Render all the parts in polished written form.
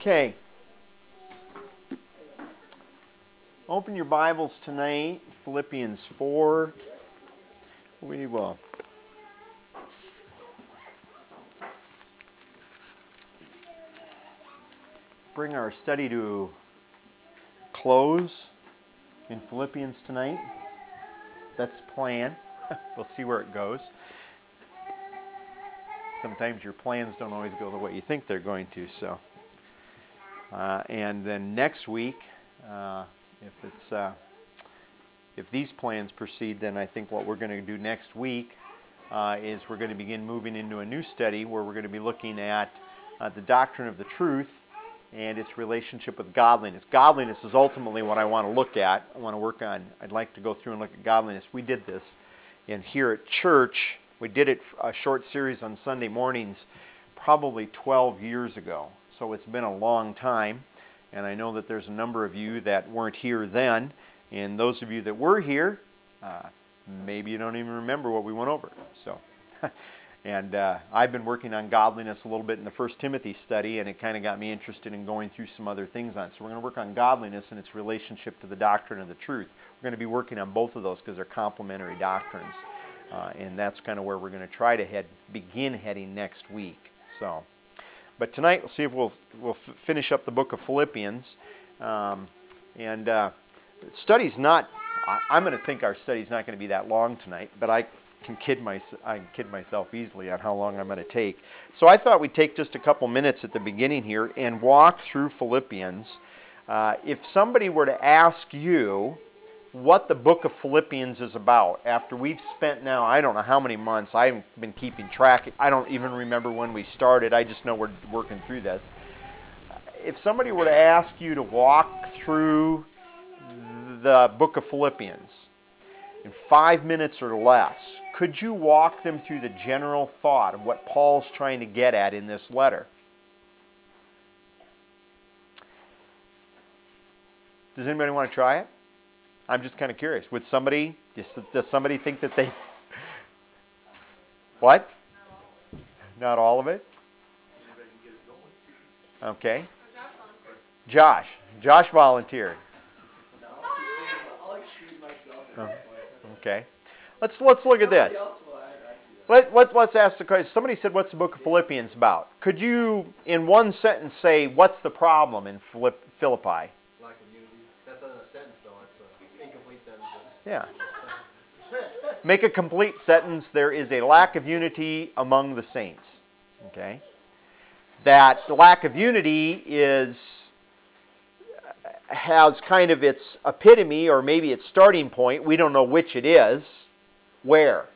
Okay. Open your Bibles tonight, Philippians 4. We will bring our study to close in Philippians tonight. That's the plan. We'll see where it goes. Sometimes your plans don't always go the way you think they're going to. And then next week, if these plans proceed, then I think what we're going to do next week is we're going to begin moving into a new study where we're going to be looking at the doctrine of the truth and its relationship with godliness. Godliness is ultimately what I want to look at. I want to work on. I'd like to go through and look at godliness. We did this here at church. We did it a short series on Sunday mornings probably 12 years ago. So it's been a long time. And I know that there's a number of you that weren't here then. And those of you that were here, maybe you don't even remember what we went over. And I've been working on godliness a little bit in the 1 Timothy study, and it kind of got me interested in going through some other things on it. So we're going to work on godliness and its relationship to the doctrine of the truth. We're going to be working on both of those because they're complementary doctrines. And that's kind of where we're going to try to begin heading next week. But tonight we'll see if we'll finish up the book of Philippians. Study's not. I'm going to think our study's not going to be that long tonight, but I can kid myself easily on how long I'm going to take. So I thought we'd take just a couple minutes at the beginning here and walk through Philippians. If somebody were to ask you what the book of Philippians is about, after we've spent now, I don't know how many months, I haven't been keeping track. I don't even remember when we started. I just know we're working through this. If somebody were to ask you to walk through the book of Philippians in 5 minutes or less, could you walk them through the general thought of what Paul's trying to get at in this letter? Does anybody want to try it? I'm just kind of curious. Does somebody think that they... What? Not all of it? Okay. Josh volunteered. Okay. Let's look at this. Let's ask the question. Somebody said, what's the book of Philippians about? Could you, in one sentence, say, what's the problem in Philippi? Lack of unity. That's not a sentence, though. It's an incomplete sentence. Yeah. Make a complete sentence. There is a lack of unity among the saints. Okay. That lack of unity has kind of its epitome, or maybe its starting point. We don't know which it is. Where?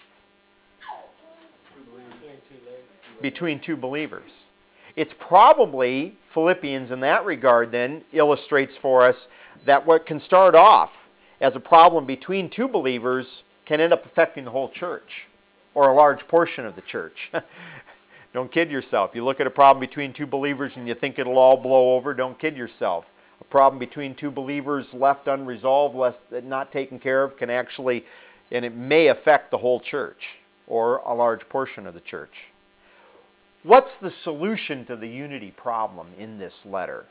Between two believers. It's probably, Philippians in that regard then, illustrates for us that what can start off as a problem between two believers can end up affecting the whole church, or a large portion of the church. Don't kid yourself. You look at a problem between two believers and you think it'll all blow over, don't kid yourself. A problem between two believers left unresolved, not taken care of, can actually, and it may affect the whole church or a large portion of the church. What's the solution to the unity problem in this letter?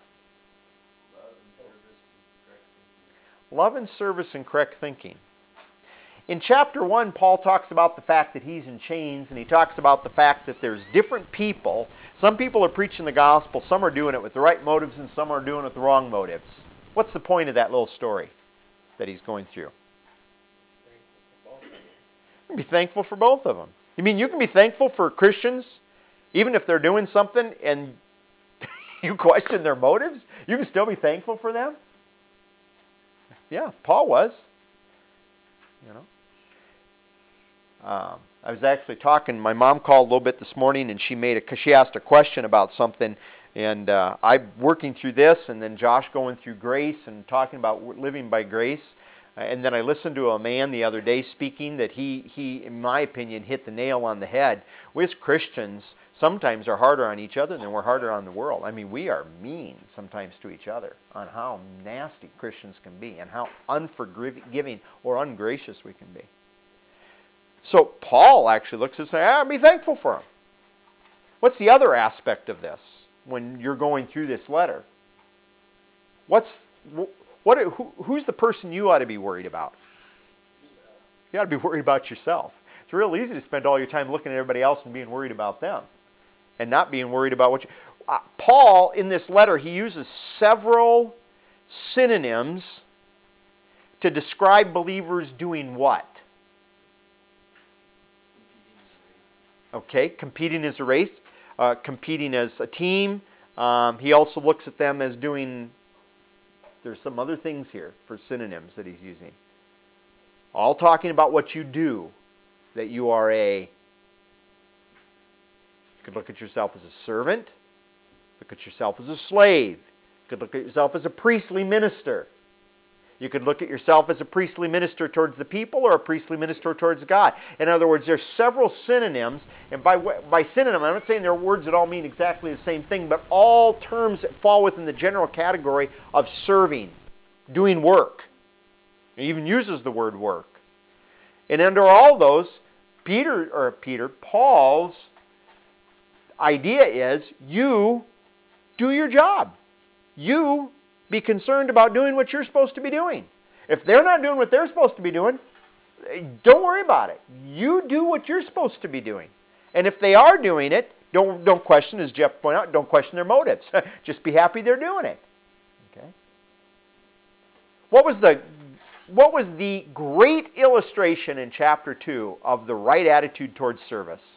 Love and service and correct thinking. In chapter 1, Paul talks about the fact that he's in chains, and he talks about the fact that there's different people. Some people are preaching the gospel, some are doing it with the right motives, and some are doing it with the wrong motives. What's the point of that little story that he's going through? You can be thankful for both of them. You mean you can be thankful for Christians, even if they're doing something and you question their motives? You can still be thankful for them? Yeah, Paul was. You know. I was actually talking, my mom called a little bit this morning and she asked a question about something, and I'm working through this, and then Josh going through grace and talking about living by grace. And then I listened to a man the other day speaking that he, in my opinion, hit the nail on the head. We as Christians sometimes are harder on each other than we're harder on the world. I mean, we are mean sometimes to each other on how nasty Christians can be and how unforgiving or ungracious we can be. So Paul actually looks and says, be thankful for him. What's the other aspect of this? when you're going through this letter? Who's the person you ought to be worried about? You ought to be worried about yourself. It's real easy to spend all your time looking at everybody else and being worried about them and not being worried about what you... Paul, in this letter, he uses several synonyms to describe believers doing what? Okay, competing as a race, competing as a team. He also looks at them as doing... There's some other things here for synonyms that he's using. All talking about what you do, that you are a... You could look at yourself as a servant. Look at yourself as a slave. You could look at yourself as a priestly minister. You could look at yourself as a priestly minister towards the people or a priestly minister towards God. In other words, there's several synonyms. And by synonym, I'm not saying they're words that all mean exactly the same thing, but all terms that fall within the general category of serving, doing work. He even uses the word work. And under all those, Paul's idea is you do your job. You be concerned about doing what you're supposed to be doing. If they're not doing what they're supposed to be doing, don't worry about it. You do what you're supposed to be doing. And if they are doing it, don't question, as Jeff pointed out, don't question their motives. Just be happy they're doing it. Okay? What was the great illustration in chapter 2 of the right attitude towards service?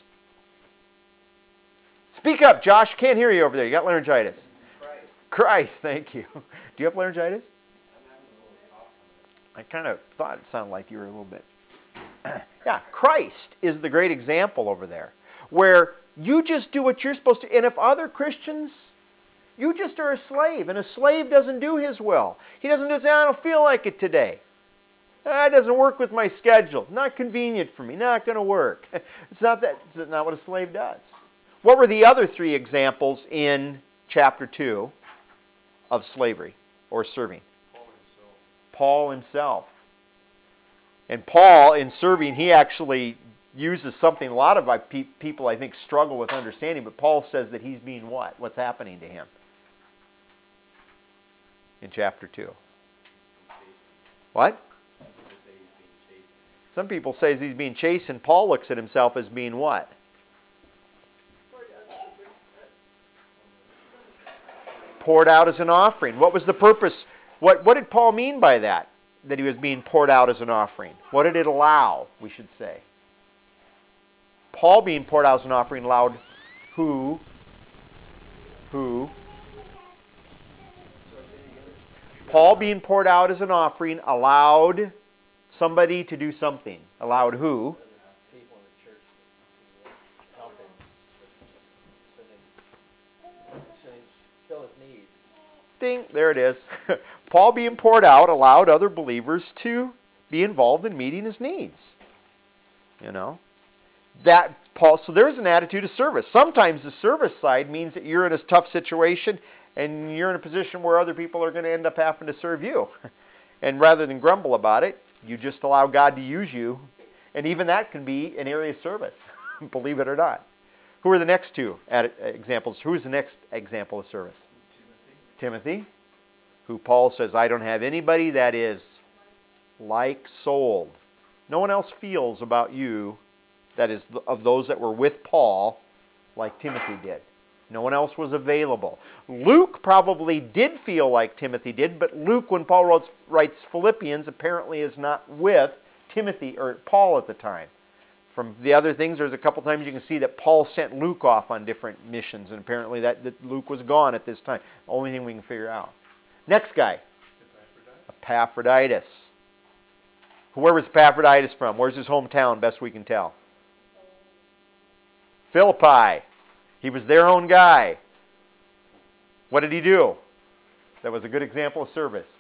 Speak up, Josh. Can't hear you over there. You got laryngitis. Christ, thank you. Do you have laryngitis? I kind of thought it sounded like you were a little bit. Yeah, Christ is the great example over there, where you just do what you're supposed to. And if other Christians, you just are a slave, and a slave doesn't do his will. He doesn't just say, I don't feel like it today. That doesn't work with my schedule. Not convenient for me. Not going to work. It's not what a slave does. What were the other three examples in chapter 2 of slavery or serving? Paul himself. And Paul, in serving, he actually uses something a lot of people, I think, struggle with understanding, but Paul says that he's being what? What's happening to him? In chapter 2. What? Some people say he's being chastened. Paul looks at himself as being what? Poured out as an offering. What was the purpose? What did Paul mean by that? That he was being poured out as an offering. What did it allow, we should say? Paul being poured out as an offering allowed who? Paul being poured out as an offering allowed somebody to do something. Allowed who? People in the church helping, fill his needs. Ding, there it is. Paul being poured out allowed other believers to be involved in meeting his needs. You know? So there's an attitude of service. Sometimes the service side means that you're in a tough situation and you're in a position where other people are going to end up having to serve you. And rather than grumble about it, you just allow God to use you. And even that can be an area of service, believe it or not. Who are the next two examples? Who is the next example of service? Timothy, who Paul says, I don't have anybody that is like-souled. No one else feels about you, that is, of those that were with Paul, like Timothy did. No one else was available. Luke probably did feel like Timothy did, but Luke, when Paul writes Philippians, apparently is not with Timothy or Paul at the time. From the other things, there's a couple times you can see that Paul sent Luke off on different missions, and apparently that Luke was gone at this time. Only thing we can figure out. Next guy. Epaphroditus. Where was Epaphroditus from? Where's his hometown, best we can tell? Philippi. He was their own guy. What did he do? That was a good example of service.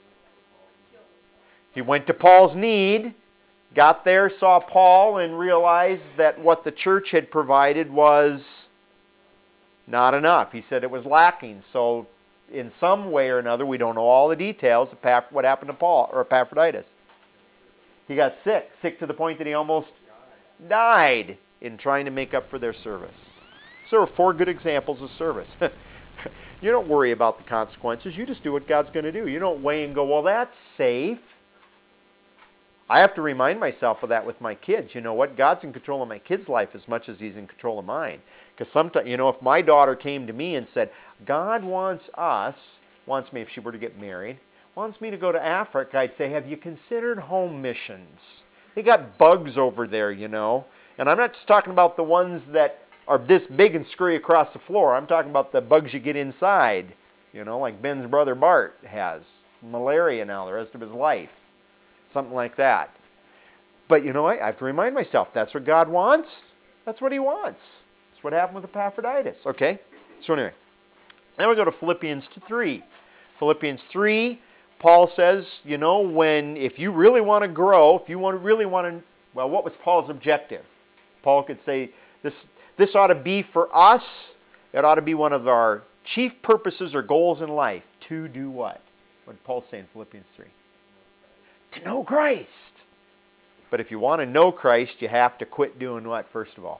He went to Paul's need, got there, saw Paul, and realized that what the church had provided was not enough. He said it was lacking. So in some way or another, we don't know all the details of what happened to Paul or Epaphroditus. He got sick to the point that he almost died in trying to make up for their service. So there are 4 good examples of service. You don't worry about the consequences. You just do what God's going to do. You don't weigh and go, well, that's safe. I have to remind myself of that with my kids. You know what? God's in control of my kids' life as much as He's in control of mine. Because sometimes, if my daughter came to me and said, God wants me, if she were to get married, wants me to go to Africa, I'd say, have you considered home missions? They got bugs over there, And I'm not just talking about the ones that are this big and scurry across the floor. I'm talking about the bugs you get inside, like Ben's brother Bart has. Malaria now the rest of his life. Something like that. But I have to remind myself, that's what God wants. That's what He wants. That's what happened with Epaphroditus. Okay? So anyway, now we go to Philippians 3. Philippians 3, Paul says, if you really want to grow, if you really want to, well, what was Paul's objective? Paul could say, this ought to be for us, it ought to be one of our chief purposes or goals in life. To do what? What did Paul say in Philippians 3? To know Christ. But if you want to know Christ, you have to quit doing what, first of all?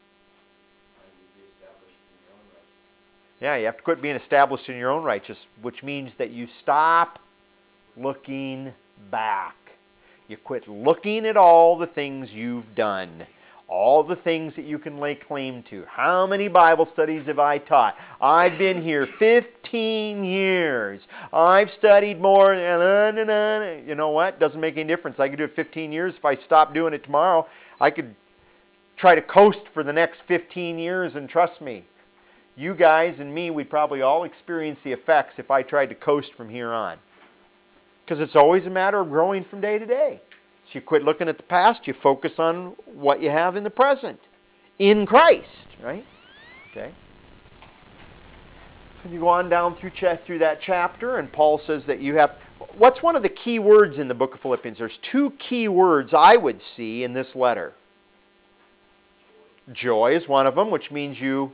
Yeah, you have to quit being established in your own righteousness, which means that you stop looking back. You quit looking at all the things you've done, all the things that you can lay claim to. How many Bible studies have I taught? I've been here 15 years. I've studied more. You know what? Doesn't make any difference. I could do it 15 years. If I stop doing it tomorrow, I could try to coast for the next 15 years, and trust me, you guys and me, we'd probably all experience the effects if I tried to coast from here on. Because it's always a matter of growing from day to day. So you quit looking at the past, you focus on what you have in the present. In Christ, right? Okay. And you go on down through that chapter, and Paul says that you have... What's one of the key words in the book of Philippians? There's two key words I would see in this letter. Joy is one of them, which means you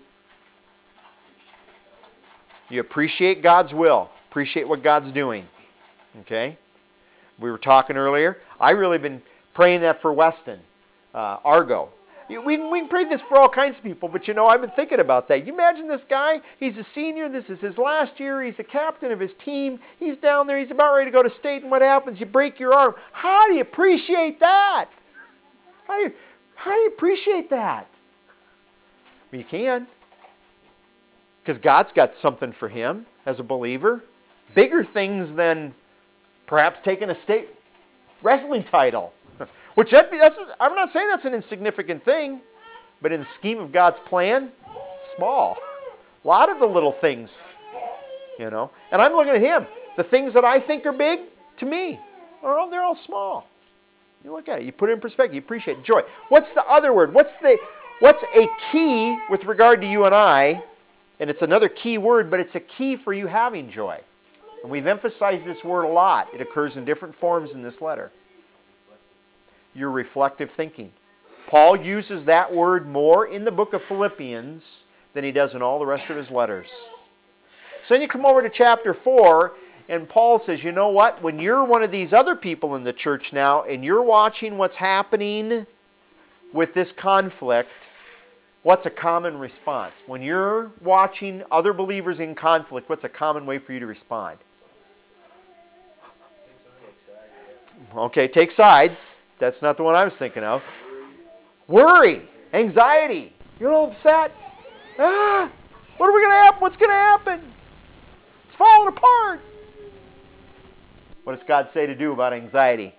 appreciate God's will. Appreciate what God's doing. Okay? We were talking earlier. I really been praying that for Weston, Argo. We can pray this for all kinds of people, but I've been thinking about that. You imagine this guy, he's a senior, this is his last year, he's the captain of his team, he's down there, he's about ready to go to state, and what happens? You break your arm. How do you appreciate that? How do you appreciate that? Well, you can. Because God's got something for him as a believer. Bigger things than perhaps taking a state wrestling title. Which I'm not saying that's an insignificant thing, but in the scheme of God's plan, small. A lot of the little things, And I'm looking at him. The things that I think are big, to me, they're all small. You look at it, you put it in perspective, you appreciate it. Joy. What's the other word? What's a key with regard to you and I? And it's another key word, but it's a key for you having joy. And we've emphasized this word a lot. It occurs in different forms in this letter. Your reflective thinking. Paul uses that word more in the book of Philippians than he does in all the rest of his letters. So then you come over to chapter 4, and Paul says, you know what? When you're one of these other people in the church now, and you're watching what's happening with this conflict, what's a common response? When you're watching other believers in conflict, what's a common way for you to respond? Okay, take sides. That's not the one I was thinking of. Worry, anxiety. You're all upset. What are we going to happen? What's going to happen? It's falling apart. What does God say to do about anxiety?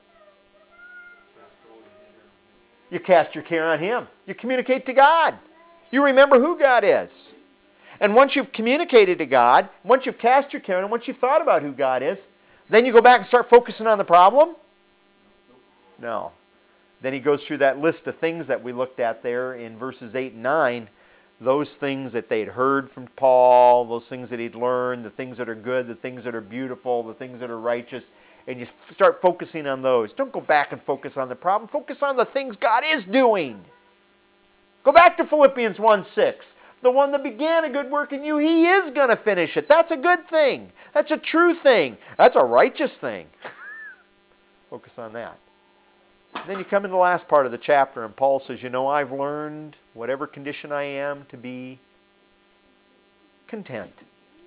You cast your care on Him. You communicate to God. You remember who God is. And once you've communicated to God, once you've cast your care on Him, once you've thought about who God is, then you go back and start focusing on the problem? No. Then he goes through that list of things that we looked at there in verses 8 and 9. Those things that they'd heard from Paul, those things that he'd learned, the things that are good, the things that are beautiful, the things that are righteous. And you start focusing on those. Don't go back and focus on the problem. Focus on the things God is doing. Go back to Philippians 1:6. The one that began a good work in you, He is going to finish it. That's a good thing. That's a true thing. That's a righteous thing. Focus on that. Then you come in the last part of the chapter, and Paul says, I've learned, whatever condition I am, to be content.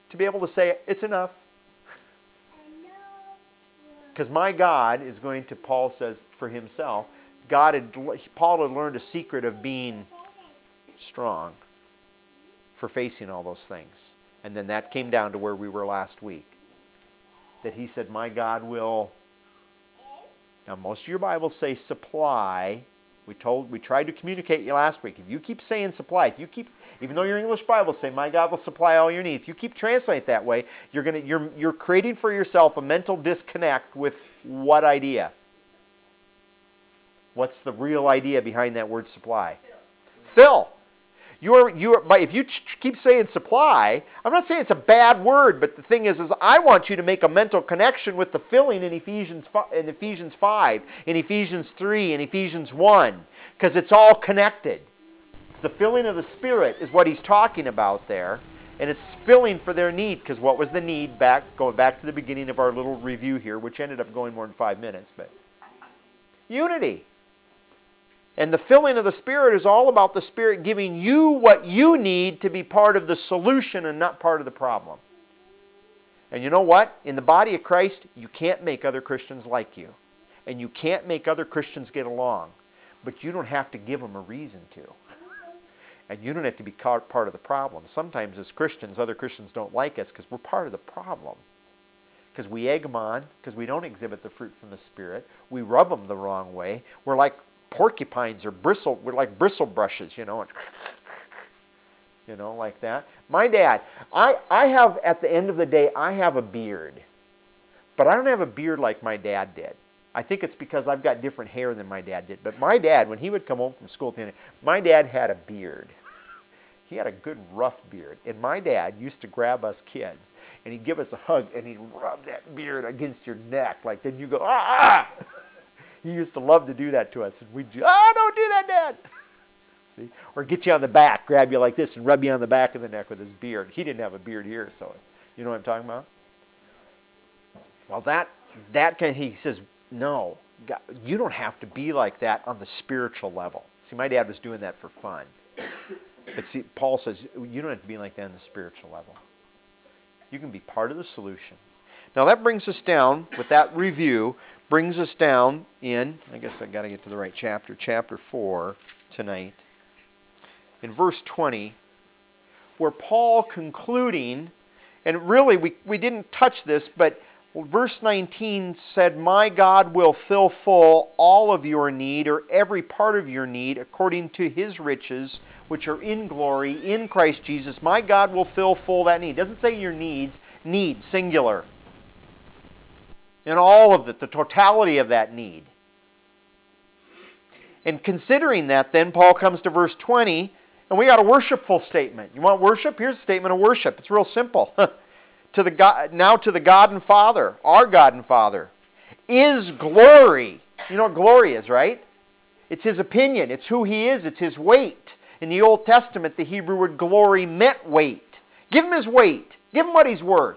to be able to say, it's enough. Because my God is going to, Paul says for himself, Paul had learned a secret of being strong for facing all those things. And then that came down to where we were last week. That he said, my God will, now most of your Bibles say supply. We tried to communicate you last week. If you keep saying supply, even though your English Bibles say, my God will supply all your needs, if you keep translating it that way, you're creating for yourself a mental disconnect with what idea? What's the real idea behind that word supply? Fill. If you keep saying supply, I'm not saying it's a bad word, but the thing is I want you to make a mental connection with the filling in Ephesians 5, in Ephesians 3, in Ephesians 1, because it's all connected. It's the filling of the Spirit is what he's talking about there, and it's filling for their need, because what was the need, going back to the beginning of our little review here, which ended up going more than 5 minutes, but unity. And the filling of the Spirit is all about the Spirit giving you what you need to be part of the solution and not part of the problem. And you know what? In the body of Christ, you can't make other Christians like you. And you can't make other Christians get along. But you don't have to give them a reason to. And you don't have to be part of the problem. Sometimes as Christians, other Christians don't like us because we're part of the problem. Because we egg them on, because we don't exhibit the fruit from the Spirit. We rub them the wrong way. We're like porcupines or we're like bristle brushes, like that. My dad, I have, at the end of the day, I have a beard. But I don't have a beard like my dad did. I think it's because I've got different hair than my dad did. But my dad, when he would come home from school at the end, my dad had a beard. He had a good rough beard. And my dad used to grab us kids, and he'd give us a hug, and he'd rub that beard against your neck. Like, then you go, ah! He used to love to do that to us. And we'd don't do that, Dad. See? Or get you on the back, grab you like this, and rub you on the back of the neck with his beard. He didn't have a beard here, so you know what I'm talking about? Well, that kind of, he says, no, God, you don't have to be like that on the spiritual level. See, my dad was doing that for fun. But see, Paul says, you don't have to be like that on the spiritual level. You can be part of the solution. Now that brings us down, with that review, brings us down in, I guess I've got to get to the right chapter, chapter 4 tonight, in verse 20, where Paul concluding, and really we didn't touch this, but verse 19 said, my God will fill full all of your need, or every part of your need, according to his riches, which are in glory, in Christ Jesus. My God will fill full that need. It doesn't say your needs, need, singular. And all of it, the totality of that need. And considering that, then Paul comes to verse 20, and we got a worshipful statement. You want worship? Here's a statement of worship. It's real simple. Now to the God and Father, our God and Father, is glory. You know what glory is, right? It's his opinion. It's who he is. It's his weight. In the Old Testament, the Hebrew word glory meant weight. Give him his weight. Give him what he's worth.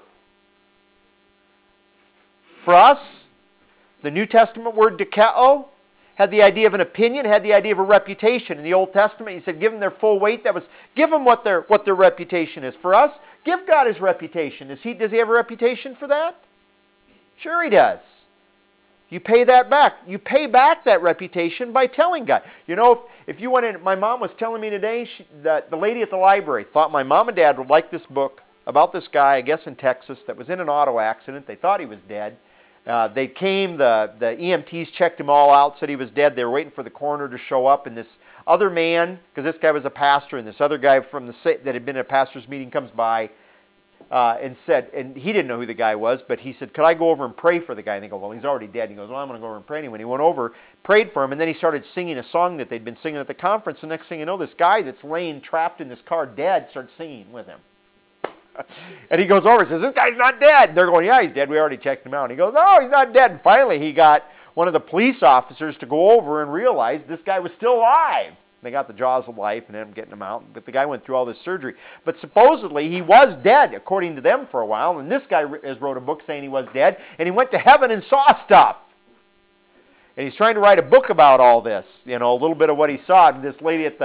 For us, the New Testament word dikao had the idea of an opinion, had the idea of a reputation. In the Old Testament, he said, give them their full weight. That was, give them what their reputation is. For us, give God his reputation. Does he have a reputation for that? Sure he does. You pay that back. You pay back that reputation by telling God. You know, if you went in, my mom was telling me today, that the lady at the library thought my mom and dad would like this book about this guy, I guess in Texas, that was in an auto accident. They thought he was dead. They came, the EMTs checked him all out, said he was dead. They were waiting for the coroner to show up, and this other man, because this guy was a pastor, and this other guy from that had been at a pastor's meeting comes by and said, and he didn't know who the guy was, but he said, could I go over and pray for the guy? And they go, well, he's already dead. And he goes, well, I'm going to go over and pray anyway. And he went over, prayed for him, and then he started singing a song that they'd been singing at the conference. The next thing you know, this guy that's laying trapped in this car dead starts singing with him. And he goes over and says, this guy's not dead. And they're going, yeah, he's dead. We already checked him out. And he goes, no, he's not dead. And finally, he got one of the police officers to go over and realize this guy was still alive. They got the jaws of life and ended up getting him out. But the guy went through all this surgery. But supposedly, he was dead, according to them, for a while. And this guy has wrote a book saying he was dead. And he went to heaven and saw stuff. And he's trying to write a book about all this. You know, a little bit of what he saw. And this lady at the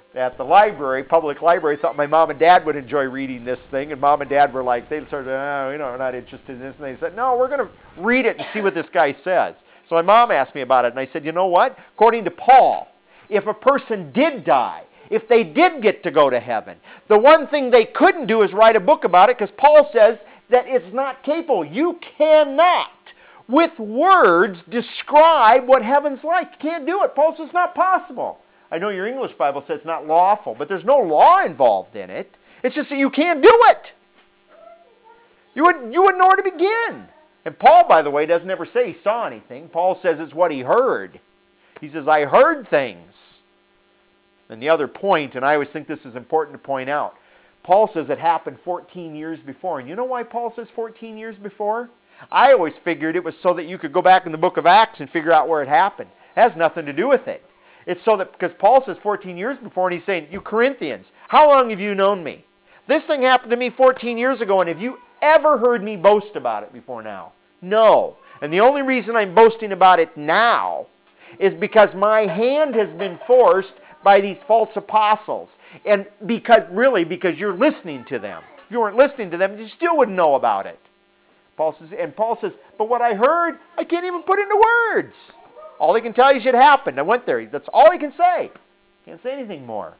at the library, public library, thought my mom and dad would enjoy reading this thing, and mom and dad were like, they started, oh, we're not interested in this, and they said, no, we're going to read it and see what this guy says. So my mom asked me about it, and I said, you know what? According to Paul, if a person did die, if they did get to go to heaven, the one thing they couldn't do is write a book about it, because Paul says that it's not capable. You cannot, with words, describe what heaven's like. You can't do it. Paul says it's not possible. I know your English Bible says it's not lawful, but there's no law involved in it. It's just that you can't do it. You wouldn't know where to begin. And Paul, by the way, doesn't ever say he saw anything. Paul says it's what he heard. He says, I heard things. And the other point, and I always think this is important to point out, Paul says it happened 14 years before. And you know why Paul says 14 years before? I always figured it was so that you could go back in the book of Acts and figure out where it happened. It has nothing to do with it. It's so that, because Paul says 14 years before, and he's saying, you Corinthians, how long have you known me? This thing happened to me 14 years ago, and have you ever heard me boast about it before now? No. And the only reason I'm boasting about it now is because my hand has been forced by these false apostles. And because you're listening to them. If you weren't listening to them, you still wouldn't know about it. Paul says, but what I heard, I can't even put into words. All he can tell you should happen. I went there. That's all he can say. Can't say anything more.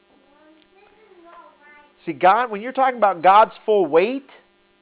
See, God, when you're talking about God's full weight,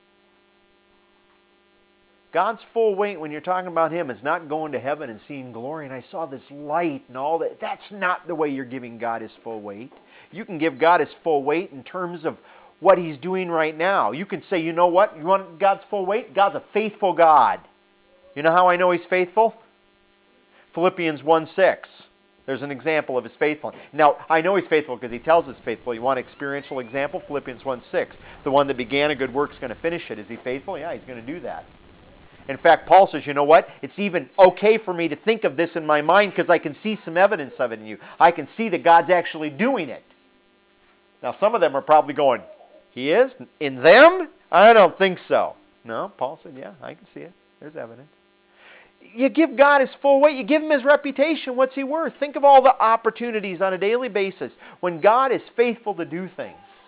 when you're talking about Him, is not going to heaven and seeing glory, and I saw this light and all that. That's not the way you're giving God His full weight. You can give God His full weight in terms of what He's doing right now. You can say, you know what? You want God's full weight? God's a faithful God. You know how I know He's faithful? Philippians 1:6. There's an example of His faithfulness. Now, I know He's faithful because He tells us faithful. You want an experiential example? Philippians 1:6. The one that began a good work is going to finish it. Is He faithful? Yeah, He's going to do that. In fact, Paul says, you know what? It's even okay for me to think of this in my mind because I can see some evidence of it in you. I can see that God's actually doing it. Now, some of them are probably going, He is? In them? I don't think so. No, Paul said, yeah, I can see it. There's evidence. You give God His full weight. You give Him His reputation. What's He worth? Think of all the opportunities on a daily basis when God is faithful to do things.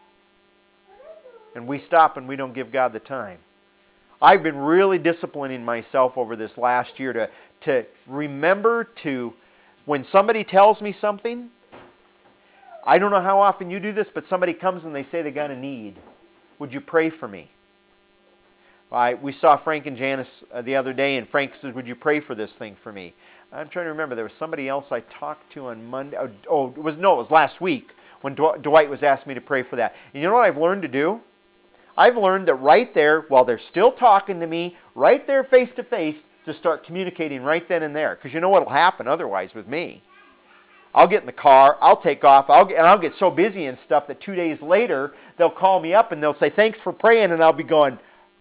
And we stop and we don't give God the time. I've been really disciplining myself over this last year to remember to, when somebody tells me something, I don't know how often you do this, but somebody comes and they say they got a need. Would you pray for me? We saw Frank and Janice the other day, and Frank said, would you pray for this thing for me? I'm trying to remember. There was somebody else I talked to on Monday. It was last week when Dwight was asking me to pray for that. And you know what I've learned to do? I've learned that right there, while they're still talking to me, right there face to face, to start communicating right then and there. Because you know what will happen otherwise with me? I'll get in the car, I'll take off, I'll get so busy and stuff that 2 days later, they'll call me up and they'll say, thanks for praying, and I'll be going,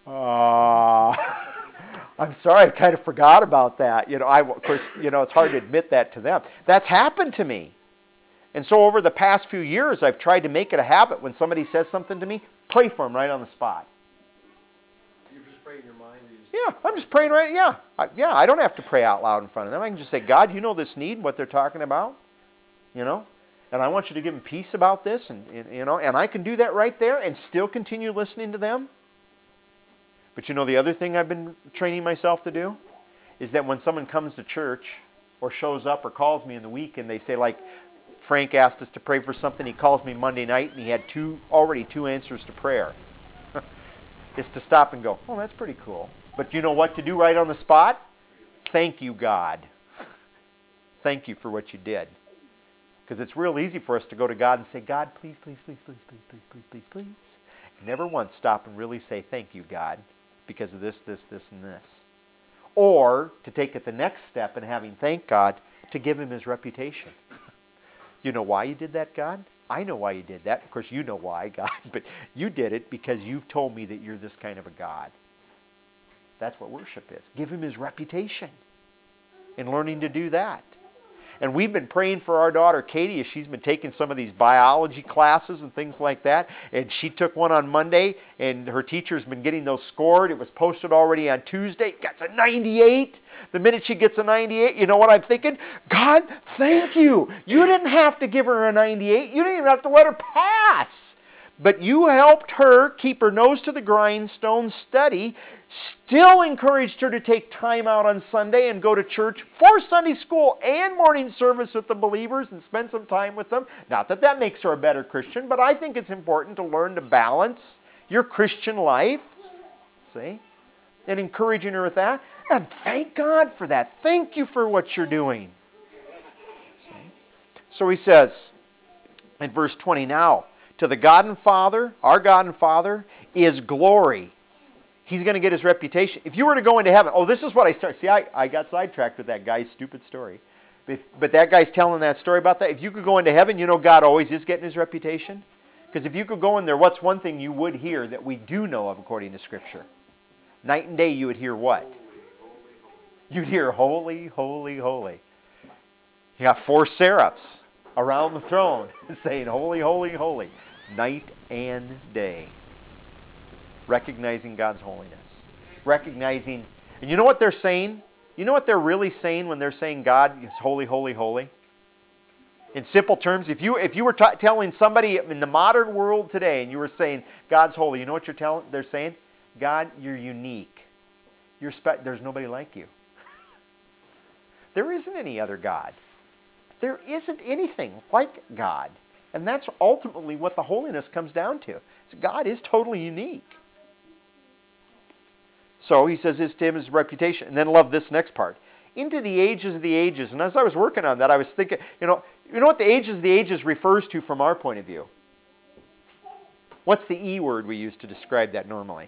I'm sorry, I kind of forgot about that. Of course, it's hard to admit that to them. That's happened to me. And so over the past few years, I've tried to make it a habit when somebody says something to me, pray for them right on the spot. You just pray in your mind? Yeah, I'm just praying right, yeah. I don't have to pray out loud in front of them. I can just say, God, you know this need, what they're talking about, and I want you to give them peace about this, and I can do that right there and still continue listening to them. But the other thing I've been training myself to do is that when someone comes to church or shows up or calls me in the week and they say, like, Frank asked us to pray for something. He calls me Monday night and he had already two answers to prayer. Is to stop and go, oh, that's pretty cool. But you know what to do right on the spot? Thank you, God. Thank you for what you did. Because it's real easy for us to go to God and say, God, please, please, please, please, please, please, please, please, please. And never once stop and really say, thank you, God, because of this, this, this, and this. Or to take it the next step and having thanked God, to give Him His reputation. You know why you did that, God? I know why you did that. Of course, you know why, God. But you did it because you've told me that you're this kind of a God. That's what worship is. Give Him His reputation in learning to do that. And we've been praying for our daughter Katie as she's been taking some of these biology classes and things like that. And she took one on Monday, and her teacher's been getting those scored. It was posted already on Tuesday. Gets a 98. The minute she gets a 98, you know what I'm thinking? God, thank you. You didn't have to give her a 98. You didn't even have to let her pass. But you helped her keep her nose to the grindstone, study, still encouraged her to take time out on Sunday and go to church for Sunday school and morning service with the believers and spend some time with them. Not that that makes her a better Christian, but I think it's important to learn to balance your Christian life, see, and encouraging her with that. And thank God for that. Thank you for what you're doing. See? So he says in verse 20, now, to the God and Father, our God and Father, is glory. He's going to get his reputation. If you were to go into heaven, oh, this is what I start. See, I got sidetracked with that guy's stupid story. But that guy's telling that story about that. If you could go into heaven, you know God always is getting his reputation. Because if you could go in there, what's one thing you would hear that we do know of according to Scripture? Night and day you would hear what? You'd hear holy, holy, holy. You got 4 seraphs around the throne saying holy, holy, holy. Night and day. Recognizing God's holiness. Recognizing, and you know what they're saying? You know what they're really saying when they're saying God is holy, holy, holy? In simple terms, if you were telling somebody in the modern world today and you were saying God's holy, you know what they're saying? God, you're unique. There's nobody like you. There isn't any other God. There isn't anything like God. And that's ultimately what the holiness comes down to. God is totally unique. So he says his to him is reputation. And then love this next part. Into the ages of the ages. And as I was working on that, I was thinking, you know what the ages of the ages refers to from our point of view? What's the E word we use to describe that normally?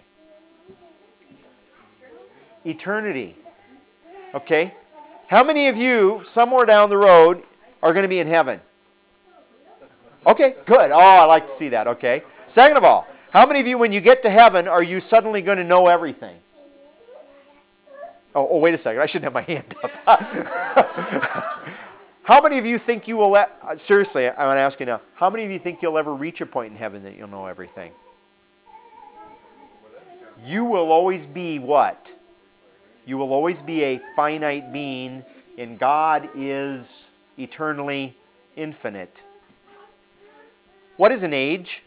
Eternity. Okay? How many of you, somewhere down the road, are going to be in heaven? Okay, good. Oh, I like to see that. Okay. Second of all, how many of you, when you get to heaven, are you suddenly going to know everything? Oh, wait a second. I shouldn't have my hand up. How many of you think you will, seriously, I'm going to ask you now, how many of you think you'll ever reach a point in heaven that you'll know everything? You will always be what? You will always be a finite being, and God is eternally infinite. What is an age?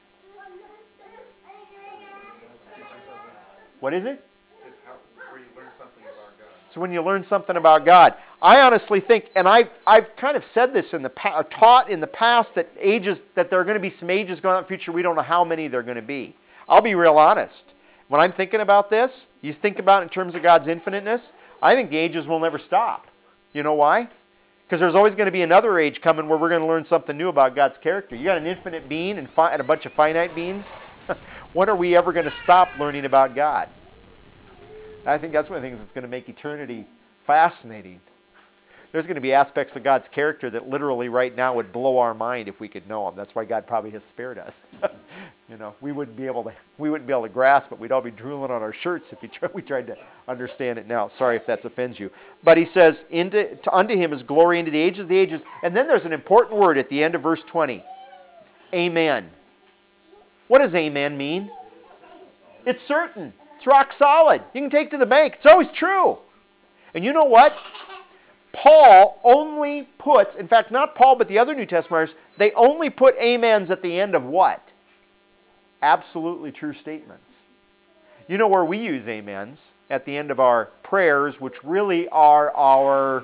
What is it? It's where you learn something about God. So when you learn something about God. I honestly think, and I've kind of said this in the past, taught in the past that there are going to be some ages going on in the future. We don't know how many they're going to be. I'll be real honest. When I'm thinking about this, you think about it in terms of God's infiniteness, I think the ages will never stop. You know why? Because there's always going to be another age coming where we're going to learn something new about God's character. You got an infinite being and a bunch of finite beings. When are we ever going to stop learning about God? I think that's one of the things that's going to make eternity fascinating. There's going to be aspects of God's character that literally right now would blow our mind if we could know them. That's why God probably has spared us. We wouldn't be able to grasp it. We'd all be drooling on our shirts if we tried to understand it now. Sorry if that offends you. But he says, unto him is glory into the ages of the ages. And then there's an important word at the end of verse 20. Amen. What does amen mean? It's certain. It's rock solid. You can take it to the bank. It's always true. And you know what? Paul only puts, in fact, not Paul, but the other New Testament writers, they only put amens at the end of what? Absolutely true statements. You know where we use amens? At the end of our prayers, which really are our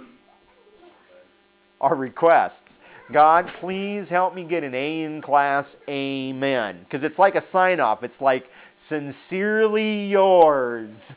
requests. God, please help me get an A in class, amen. Because it's like a sign-off. It's like, sincerely yours.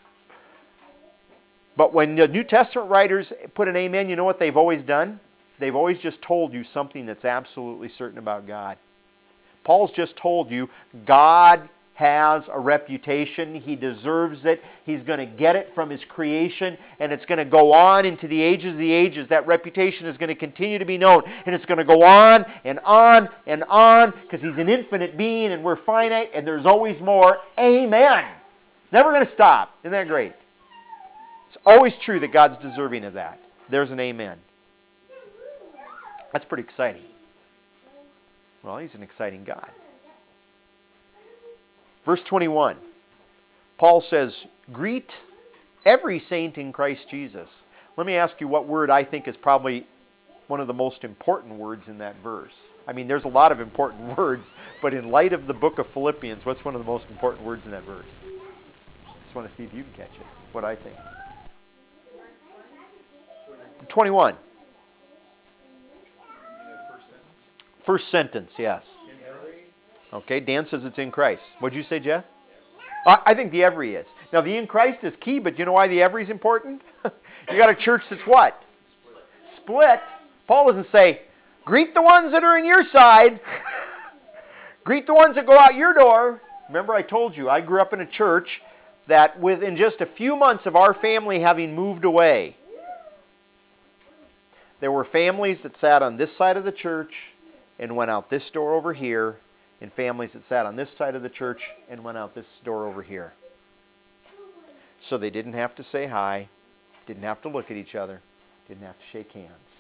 But when the New Testament writers put an amen, you know what they've always done? They've always just told you something that's absolutely certain about God. Paul's just told you God has a reputation. He deserves it. He's going to get it from his creation, and it's going to go on into the ages of the ages. That reputation is going to continue to be known, and it's going to go on and on and on because he's an infinite being and we're finite, and there's always more. Amen. It's never going to stop. Isn't that great? It's always true that God's deserving of that. There's an amen. That's pretty exciting. Well, he's an exciting God. Verse 21, Paul says, greet every saint in Christ Jesus. Let me ask you what word I think is probably one of the most important words in that verse. I mean, there's a lot of important words, but in light of the book of Philippians, what's one of the most important words in that verse? Just want to see if you can catch it, what I think. 21. First sentence, yes. Okay, Dan says it's in Christ. What'd you say, Jeff? I think the every is. Now, the in Christ is key, but you know why the every is important? You got a church that's what? Split. Paul doesn't say, greet the ones that are in your side. Greet the ones that go out your door. Remember I told you, I grew up in a church that within just a few months of our family having moved away, there were families that sat on this side of the church and went out this door over here, and families that sat on this side of the church and went out this door over here. So they didn't have to say hi, didn't have to look at each other, didn't have to shake hands.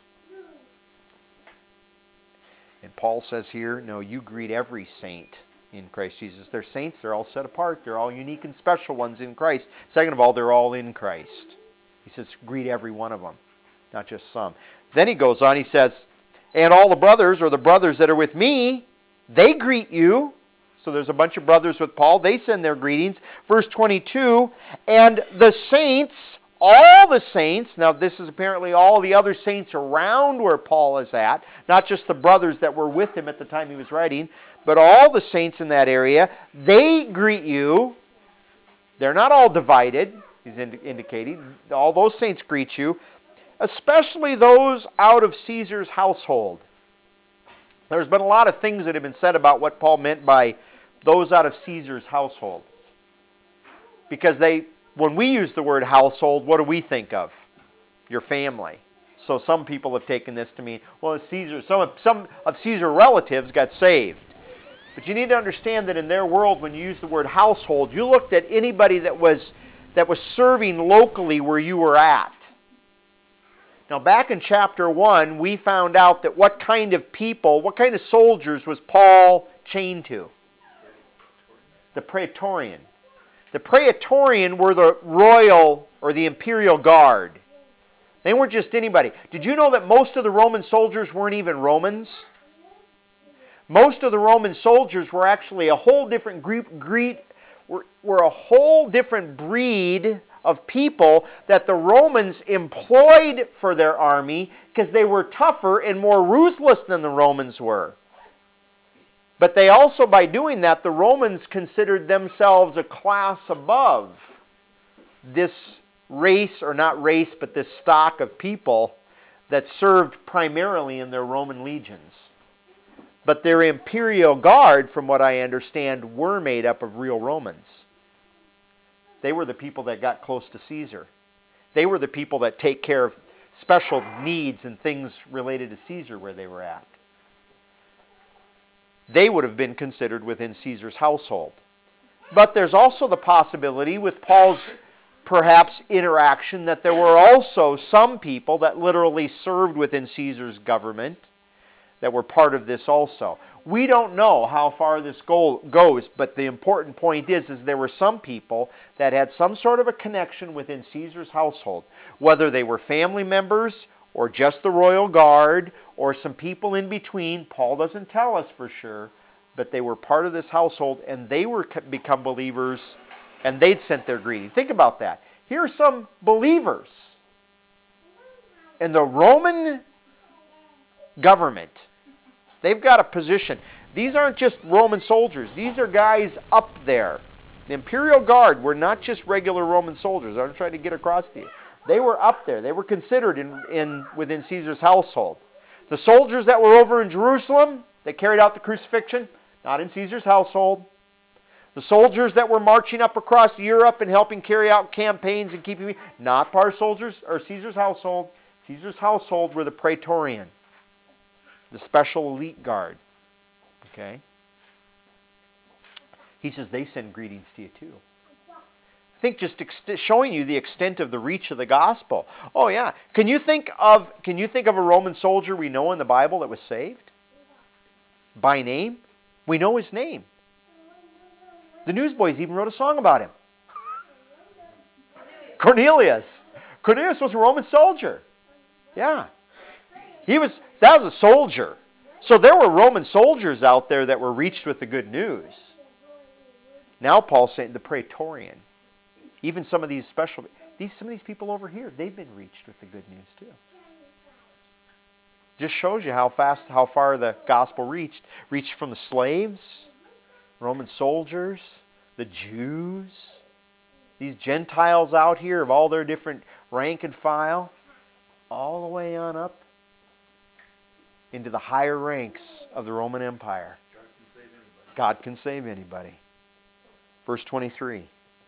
And Paul says here, no, you greet every saint in Christ Jesus. They're saints, they're all set apart, they're all unique and special ones in Christ. Second of all, they're all in Christ. He says, greet every one of them, not just some. Then he goes on, he says, and all the brothers, or the brothers that are with me, they greet you. So there's a bunch of brothers with Paul. They send their greetings. Verse 22, and the saints, all the saints, now this is apparently all the other saints around where Paul is at, not just the brothers that were with him at the time he was writing, but all the saints in that area, they greet you. They're not all divided, he's indicating. All those saints greet you, especially those out of Caesar's household. There's been a lot of things that have been said about what Paul meant by those out of Caesar's household. Because when we use the word household, what do we think of? Your family. So some people have taken this to mean, well, some of Caesar's relatives got saved. But you need to understand that in their world, when you use the word household, you looked at anybody that was serving locally where you were at. Now, back in chapter 1, we found out that what kind of people, what kind of soldiers was Paul chained to? The Praetorian. The Praetorian were the royal or the imperial guard. They weren't just anybody. Did you know that most of the Roman soldiers weren't even Romans? Most of the Roman soldiers were actually a whole different were a whole different breed of people that the Romans employed for their army because they were tougher and more ruthless than the Romans were. But they also, by doing that, the Romans considered themselves a class above this race, or not race, but this stock of people that served primarily in their Roman legions. But their imperial guard, from what I understand, were made up of real Romans. They were the people that got close to Caesar. They were the people that take care of special needs and things related to Caesar where they were at. They would have been considered within Caesar's household. But there's also the possibility with Paul's perhaps interaction that there were also some people that literally served within Caesar's government that were part of this also. We don't know how far this goes, but the important point is there were some people that had some sort of a connection within Caesar's household, whether they were family members or just the royal guard or some people in between. Paul doesn't tell us for sure, but they were part of this household and they were become believers and they'd sent their greeting. Think about that. Here are some believers in the Roman government. They've got a position. These aren't just Roman soldiers. These are guys up there. The imperial guard were not just regular Roman soldiers. I'm trying to get across to you. They were up there. They were considered within Caesar's household. The soldiers that were over in Jerusalem that carried out the crucifixion, not in Caesar's household. The soldiers that were marching up across Europe and helping carry out campaigns and keeping, not part of soldiers or Caesar's household. Caesar's household were the Praetorian, the special elite guard. Okay? He says they send greetings to you too. Think just showing you the extent of the reach of the gospel. Oh yeah. Can you think of a Roman soldier we know in the Bible that was saved? By name? We know his name. The Newsboys even wrote a song about him. Cornelius. Cornelius was a Roman soldier. Yeah. That was a soldier. So there were Roman soldiers out there that were reached with the good news. Now Paul's saying the Praetorian. Even some of these some of these people over here, they've been reached with the good news too. Just shows you how far the gospel reached. Reached from the slaves, Roman soldiers, the Jews, these Gentiles out here of all their different rank and file, all the way on up into the higher ranks of the Roman Empire. God can save anybody. Verse 23.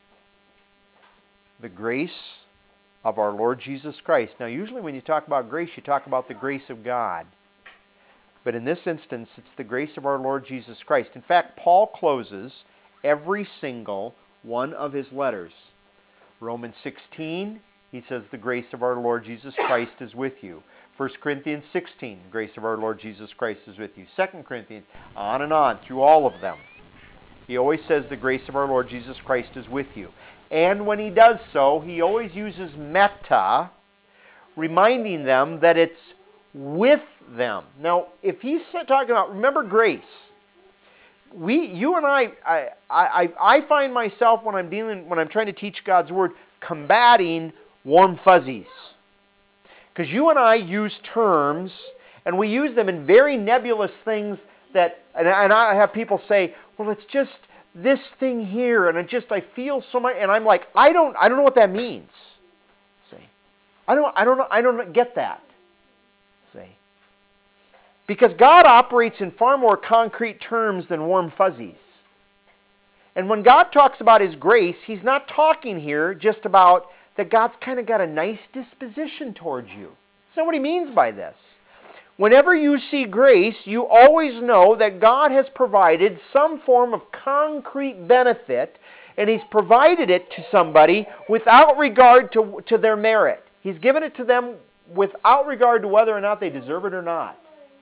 The grace of our Lord Jesus Christ. Now, usually when you talk about grace, you talk about the grace of God. But in this instance, it's the grace of our Lord Jesus Christ. In fact, Paul closes every single one of his letters. Romans 16, he says, the grace of our Lord Jesus Christ is with you. 1 Corinthians 16, the grace of our Lord Jesus Christ is with you. 2 Corinthians, on and on, through all of them. He always says the grace of our Lord Jesus Christ is with you. And when he does so, he always uses meta, reminding them that it's with them. Now, if he's talking about, remember grace. You and I find myself when I'm trying to teach God's Word, combating warm fuzzies. Because you and I use terms, and we use them in very nebulous things that, and I have people say, well, it's just this thing here, and I feel so much, and I'm like, I don't know what that means. See, I don't get that. See, because God operates in far more concrete terms than warm fuzzies. And when God talks about His grace, He's not talking here just about that God's kind of got a nice disposition towards you. That's not what He means by this. Whenever you see grace, you always know that God has provided some form of concrete benefit, and He's provided it to somebody without regard to their merit. He's given it to them without regard to whether or not they deserve it or not.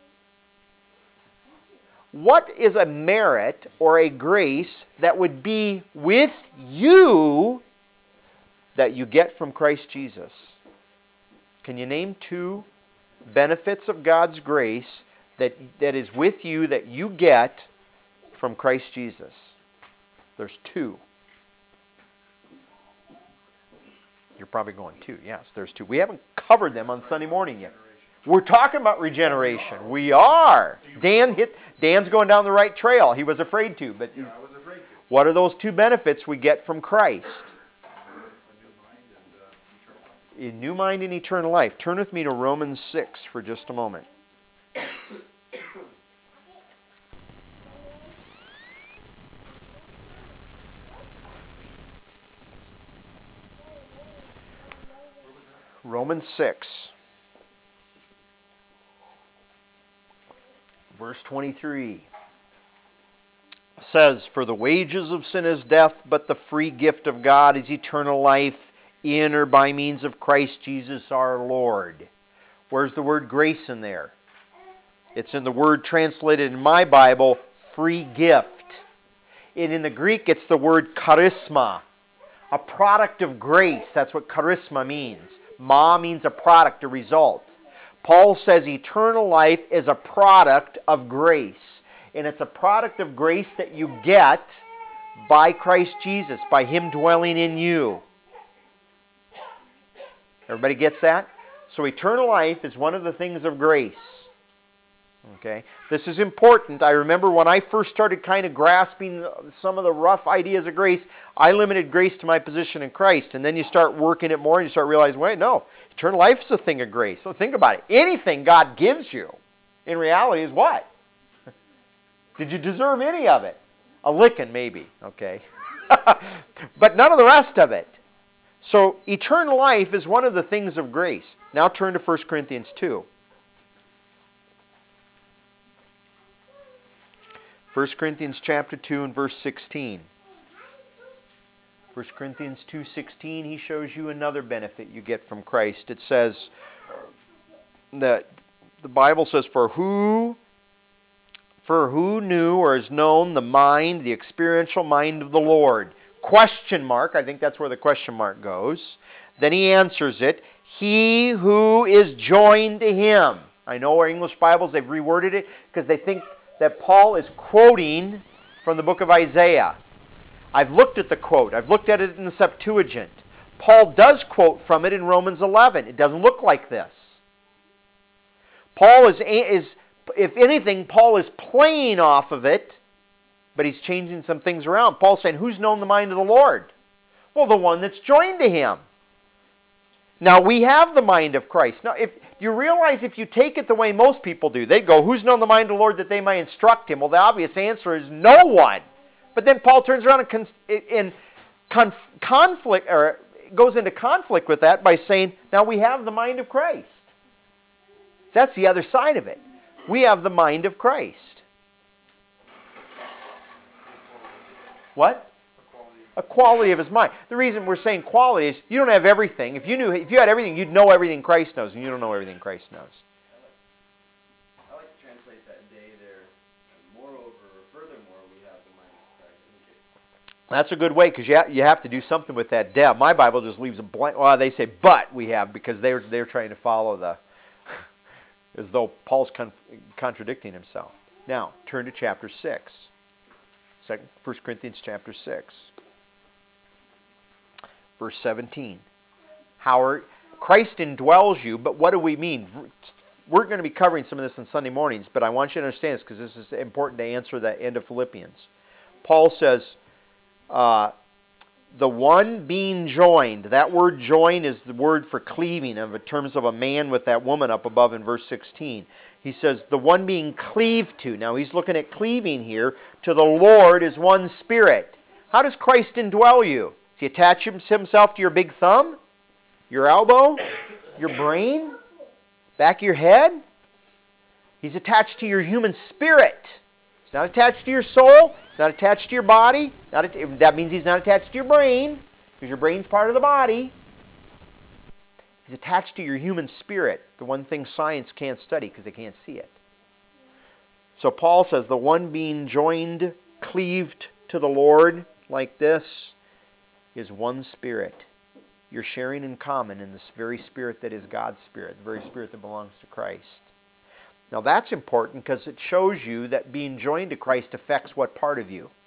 What is a merit or a grace that would be with you that you get from Christ Jesus? Can you name two benefits of God's grace that is with you that you get from Christ Jesus? There's two. You're probably going two. Yes, there's two. We haven't covered them on Sunday morning yet. We're talking about regeneration. We are. Dan's going down the right trail. He was afraid to, but Yeah, I was afraid to. what are those two benefits we get from Christ? A new mind and eternal life. Turn with me to Romans 6 for just a moment. Romans 6. Verse 23 says, "For the wages of sin is death, but the free gift of God is eternal life in or by means of Christ Jesus our Lord." Where's the word grace in there? It's in the word translated in my Bible, free gift. And in the Greek, it's the word charisma, a product of grace. That's what charisma means. Ma means a product, a result. Paul says eternal life is a product of grace. And it's a product of grace that you get by Christ Jesus, by Him dwelling in you. Everybody gets that? So eternal life is one of the things of grace. Okay? This is important. I remember when I first started kind of grasping some of the rough ideas of grace, I limited grace to my position in Christ. And then you start working it more and you start realizing, wait, no, eternal life is a thing of grace. So think about it. Anything God gives you, in reality, is what? Did you deserve any of it? A licking, maybe. Okay? But none of the rest of it. So eternal life is one of the things of grace. Now turn to 1 Corinthians 2. 1 Corinthians chapter 2 and verse 16. 1 Corinthians 2:16, he shows you another benefit you get from Christ. It says that the Bible says, For who knew or has known the mind, the experiential mind of the Lord? Question mark. I think that's where the question mark goes. Then he answers it. He who is joined to him. I know our English Bibles, they've reworded it because they think that Paul is quoting from the book of Isaiah. I've looked at the quote. I've looked at it in the Septuagint. Paul does quote from it in Romans 11. It doesn't look like this. Paul is, if anything, Paul is playing off of it, but he's changing some things around. Paul's saying, who's known the mind of the Lord? Well, the one that's joined to him. Now, we have the mind of Christ. Now, if you realize if you take it the way most people do, they go, who's known the mind of the Lord that they may instruct him? Well, the obvious answer is no one. But then Paul turns around and conflict, or goes into conflict with that by saying, now we have the mind of Christ. So that's the other side of it. We have the mind of Christ. What? A quality of his mind. The reason we're saying quality is you don't have everything. If you had everything, you'd know everything Christ knows, and you don't know everything Christ knows. I like to translate that day there. Moreover, or furthermore, we have the mind of Christ. That's a good way because you have to do something with that depth. My Bible just leaves a blank. Well, they say, but we have, because they're trying to follow the, as though Paul's contradicting himself. Now, turn to chapter 6. 1 Corinthians chapter 6. Verse 17. Christ indwells you, but what do we mean? We're going to be covering some of this on Sunday mornings, but I want you to understand this because this is important to answer the end of Philippians. Paul says, the one being joined, that word join is the word for cleaving in terms of a man with that woman up above in verse 16. He says, the one being cleaved to. Now he's looking at cleaving here. To the Lord is one spirit. How does Christ indwell you? Does he attach himself to your big thumb? Your elbow? Your brain? Back of your head? He's attached to your human spirit. He's not attached to your soul. He's not attached to your body. That means he's not attached to your brain, because your brain's part of the body. He's attached to your human spirit, the one thing science can't study because they can't see it. So Paul says, the one being joined, cleaved to the Lord like this is one spirit. You're sharing in common in this very spirit that is God's spirit, the very spirit that belongs to Christ. Now that's important because it shows you that being joined to Christ affects what part of you?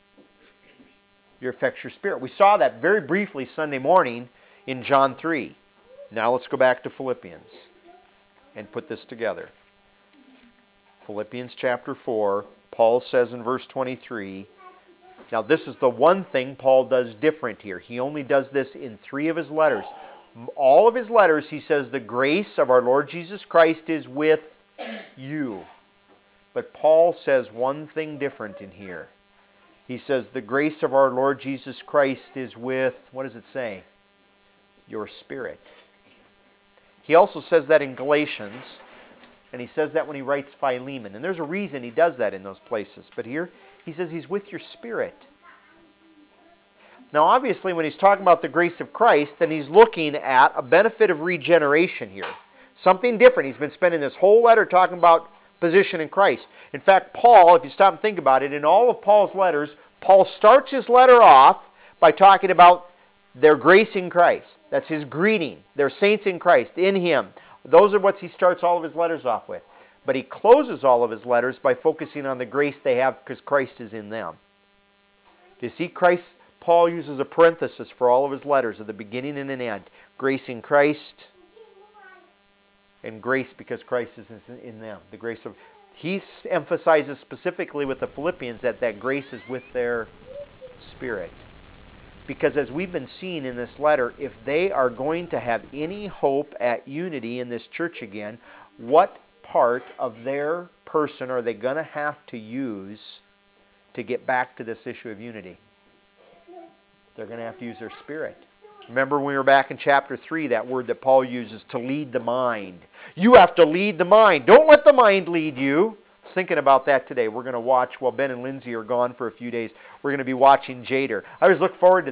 It affects your spirit. We saw that very briefly Sunday morning in John 3. Now let's go back to Philippians and put this together. Philippians chapter 4, Paul says in verse 23, now this is the one thing Paul does different here. He only does this in 3 of his letters. All of his letters he says the grace of our Lord Jesus Christ is with you. But Paul says one thing different in here. He says the grace of our Lord Jesus Christ is with, what does it say? Your spirit. He also says that in Galatians, and he says that when he writes Philemon. And there's a reason he does that in those places. But here he says he's with your spirit. Now obviously when he's talking about the grace of Christ, then he's looking at a benefit of regeneration here. Something different. He's been spending this whole letter talking about position in Christ. In fact, Paul, if you stop and think about it, in all of Paul's letters, Paul starts his letter off by talking about their grace in Christ. That's his greeting. They're saints in Christ, in him. Those are what he starts all of his letters off with. But he closes all of his letters by focusing on the grace they have because Christ is in them. Do you see Christ? Paul uses a parenthesis for all of his letters at the beginning and an end. Grace in Christ and grace because Christ is in them. The grace of, he emphasizes specifically with the Philippians that grace is with their spirit. Because as we've been seeing in this letter, if they are going to have any hope at unity in this church again, what part of their person are they going to have to use to get back to this issue of unity? They're going to have to use their spirit. Remember when we were back in chapter 3, that word that Paul uses, to lead the mind. You have to lead the mind. Don't let the mind lead you. I was thinking about that today. We're going to watch, while Ben and Lindsay are gone for a few days, we're going to be watching Jader. I always look forward to that.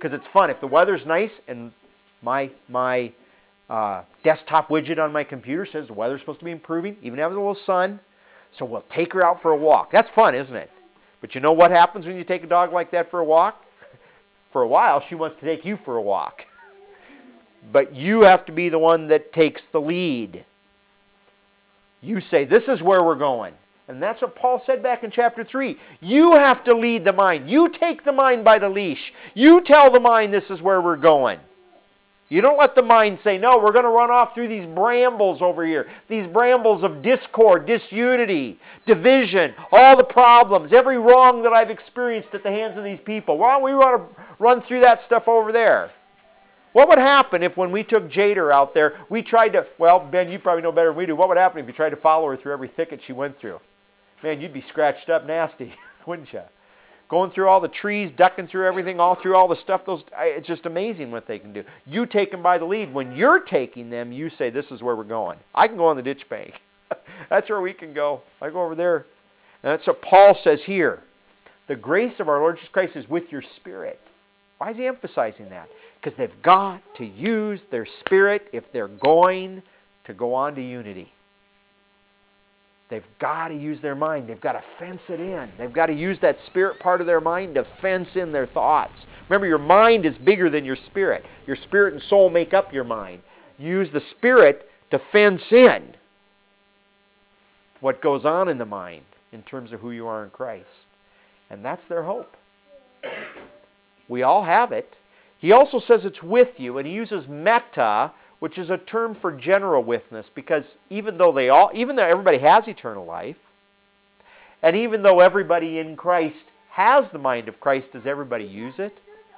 because it's fun. If the weather's nice and my desktop widget on my computer says the weather's supposed to be improving, even having a little sun, so we'll take her out for a walk. That's fun, isn't it? But you know what happens when you take a dog like that for a walk? For a while, she wants to take you for a walk. But you have to be the one that takes the lead. You say, this is where we're going. And that's what Paul said back in chapter 3. You have to lead the mind. You take the mind by the leash. You tell the mind this is where we're going. You don't let the mind say, no, we're going to run off through these brambles over here. These brambles of discord, disunity, division, all the problems, every wrong that I've experienced at the hands of these people. Well, we want to run through that stuff over there. What would happen if when we took Jader out there, we tried to, well, Ben, you probably know better than we do. What would happen if you tried to follow her through every thicket she went through? Man, you'd be scratched up nasty, wouldn't you? Going through all the trees, ducking through everything, all through all the stuff. It's just amazing what they can do. You take them by the lead. When you're taking them, you say, this is where we're going. I can go on the ditch bank. That's where we can go. I go over there. And that's what Paul says here. The grace of our Lord Jesus Christ is with your spirit. Why is he emphasizing that? Because they've got to use their spirit if they're going to go on to unity. They've got to use their mind. They've got to fence it in. They've got to use that spirit part of their mind to fence in their thoughts. Remember, your mind is bigger than your spirit. Your spirit and soul make up your mind. Use the spirit to fence in what goes on in the mind in terms of who you are in Christ. And that's their hope. We all have it. He also says it's with you, and he uses meta, which is a term for general witness, because even though everybody has eternal life, and even though everybody in Christ has the mind of Christ, does everybody use it?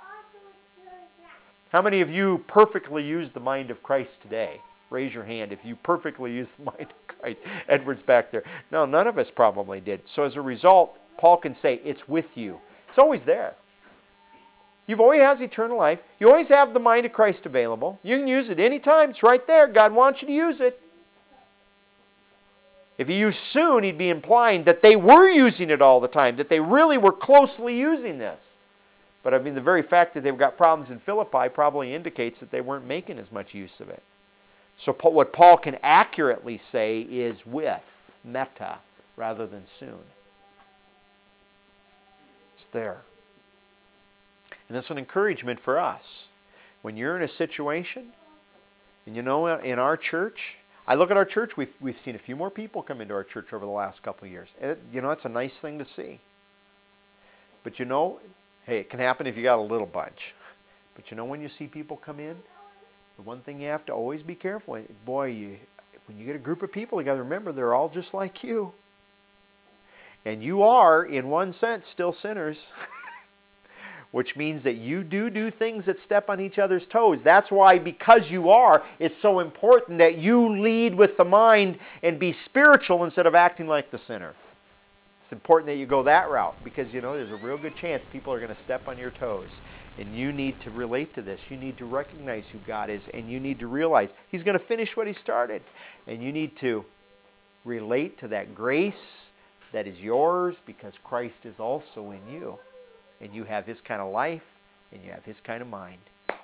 How many of you perfectly use the mind of Christ today? Raise your hand if you perfectly use the mind of Christ. Edward's back there. No, none of us probably did. So as a result, Paul can say it's with you. It's always there. You've always has eternal life. You always have the mind of Christ available. You can use it anytime. It's right there. God wants you to use it. If he used soon, he'd be implying that they were using it all the time, that they really were closely using this. But I mean, the very fact that they've got problems in Philippi probably indicates that they weren't making as much use of it. So what Paul can accurately say is with, meta, rather than soon. It's there. And it's an encouragement for us. When you're in a situation, and you know, in our church, I look at our church, we've seen a few more people come into our church over the last couple of years. And it's a nice thing to see. But hey, it can happen if you got a little bunch. But when you see people come in, the one thing you have to always be careful, boy, when you get a group of people, you got to remember they're all just like you. And you are, in one sense, still sinners. Which means that you do things that step on each other's toes. That's why, because you are, it's so important that you lead with the mind and be spiritual instead of acting like the sinner. It's important that you go that route because, there's a real good chance people are going to step on your toes. And you need to relate to this. You need to recognize who God is, and you need to realize He's going to finish what He started. And you need to relate to that grace that is yours because Christ is also in you. And you have His kind of life, and you have His kind of mind.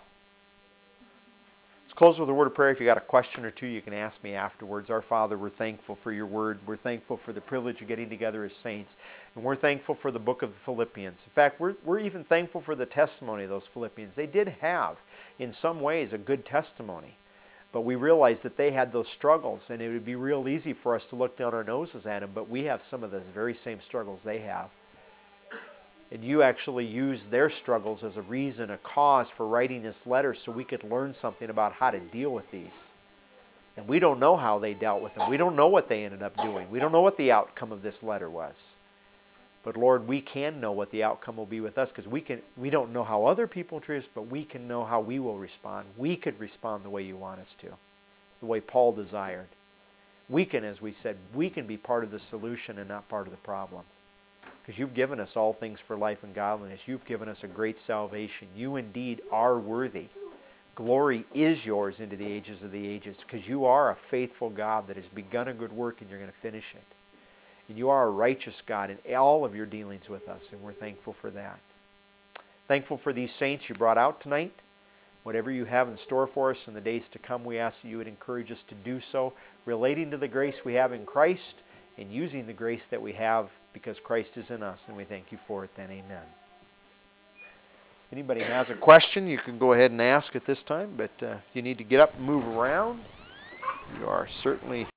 Let's close with a word of prayer. If you got a question or two, you can ask me afterwards. Our Father, we're thankful for your word. We're thankful for the privilege of getting together as saints. And we're thankful for the book of the Philippians. In fact, we're even thankful for the testimony of those Philippians. They did have, in some ways, a good testimony. But we realized that they had those struggles, and it would be real easy for us to look down our noses at them, but we have some of the very same struggles they have. And you actually used their struggles as a reason, a cause for writing this letter so we could learn something about how to deal with these. And we don't know how they dealt with them. We don't know what they ended up doing. We don't know what the outcome of this letter was. But Lord, we can know what the outcome will be with us because we don't know how other people treat us, but we can know how we will respond. We could respond the way you want us to, the way Paul desired. We can, as we said, we can be part of the solution and not part of the problem. Because you've given us all things for life and godliness. You've given us a great salvation. You indeed are worthy. Glory is yours into the ages of the ages because you are a faithful God that has begun a good work and you're going to finish it. And you are a righteous God in all of your dealings with us, and we're thankful for that. Thankful for these saints you brought out tonight. Whatever you have in store for us in the days to come, we ask that you would encourage us to do so, relating to the grace we have in Christ and using the grace that we have because Christ is in us. And we thank you for it then. Amen. Anybody has a question, you can go ahead and ask at this time, but if you need to get up and move around, you are certainly